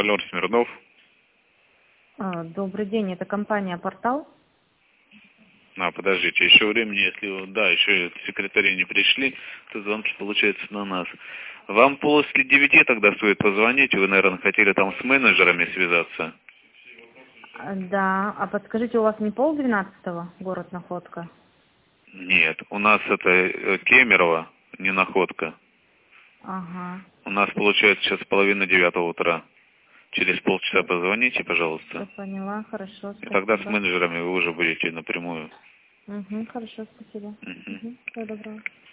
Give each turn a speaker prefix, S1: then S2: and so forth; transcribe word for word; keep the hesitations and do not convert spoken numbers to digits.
S1: Алло, Смирнов.
S2: А, Добрый день, это компания «Портал».
S1: А, подождите, еще времени, если, да, еще секретари не пришли, то звонки получается на нас. Вам после девяти тогда стоит позвонить, вы, наверное, хотели там с менеджерами связаться?
S2: А, Да, а подскажите, у вас не полдвенадцатого город Находка?
S1: Нет, у нас это э, Кемерово, не Находка.
S2: Ага,
S1: У нас получается сейчас половина девятого утра. Через полчаса позвоните,
S2: все
S1: пожалуйста.
S2: поняла, хорошо,
S1: И тогда с
S2: спасибо.
S1: менеджерами вы уже будете напрямую.
S2: Угу, хорошо, спасибо.
S1: Мгм.
S2: Угу, всего доброго.